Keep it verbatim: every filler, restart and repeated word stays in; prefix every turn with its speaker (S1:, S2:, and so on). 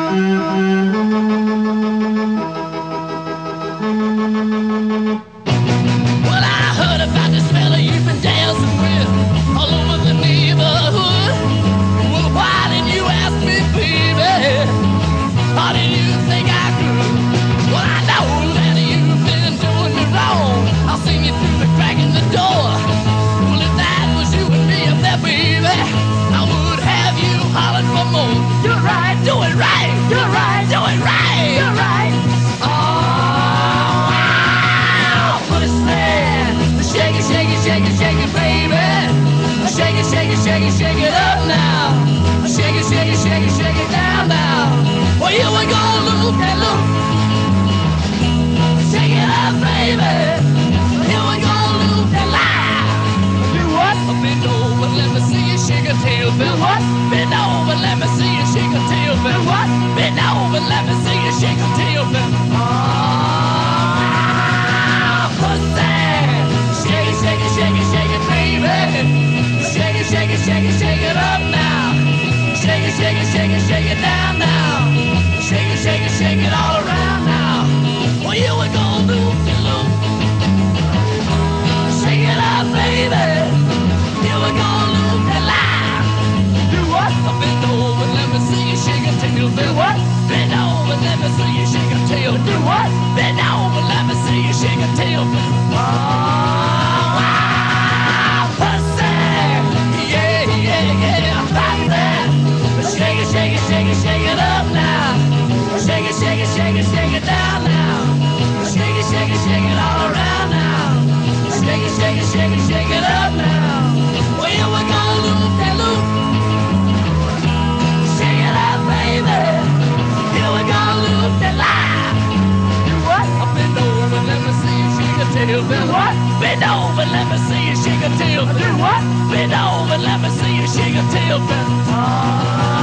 S1: Well, I heard about this fella you've been dancing with all over the neighborhood. Well, why didn't you ask me, baby? How did you think I could? Well, I know that you've been doing me wrong. I'll seen you through the crack in the door. Well, if that was you and me up there, baby, I would have you hollering for more. Do it right, do it right, do it right, do it right, do it right. Oh, wow, put it there. Shake it, shake it, shake it, shake it, baby. Shake it, shake it, shake it, shake it up now. Shake it, shake it, shake it, shake it down now. Well, here we go, loop that loop. Shake it up, baby. Here we go, loop that line. Do what? Bend over, let me see you shake a tail. Do what? Bend over, let me see you shake a tail. Do what? Bend over, let me see you shake a tail. Oh, pussy. Shake it, shake it, shake it, shake it, baby. Shake it, shake it, shake it, shake it up now. Shake it, shake it, shake it, shake it down now. Shake it, shake it, shake it all around now. Well, here we go, loop de loop. Shake it up, baby. Here we go, loop that line. Do what? Bend over, let me see you shake a tail. Do what? Bend over, let me see you shake a tail. Do what? Bend over, let me see you shake a tail. Oh, wow, pussy. Yeah, yeah, yeah, pussy. Shake it, shake it, shake it, shake it up now. Shake it, shake it, shake it, shake it down now. Shake it, shake it, shake it all around now. Shake it, shake it, shake it, shake it up now. Well, here we go, loop that loop. Shake it up, baby. Here we go, loop that line. Do what? Bend over, let me see you shake a tail. Do what? Bend over, let me see you shake a tail. Do what? Bend over, let me see you shake a tail. Oh.